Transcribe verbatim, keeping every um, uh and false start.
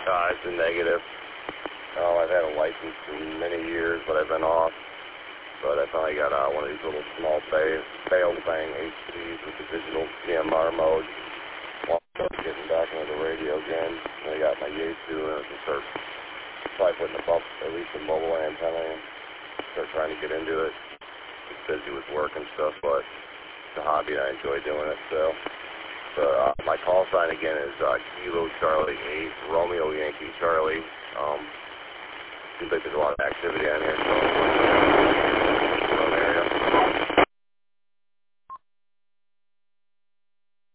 Uh, it's a negative. Oh, I've had a license for many years, but I've been off. But I finally got uh, one of these little small bail, bail bang H Ds with the digital C M R mode. Well, I'm getting back into the radio again. And I got my Yaesu and I can start probably putting above at least a mobile antenna and start trying to get into it. Just busy with work and stuff, but it's a hobby and I enjoy doing it. So, so uh, my call sign again is uh, Kilo Charlie eight, Romeo Yankee Charlie. Um, seems like there's a lot of activity on here. So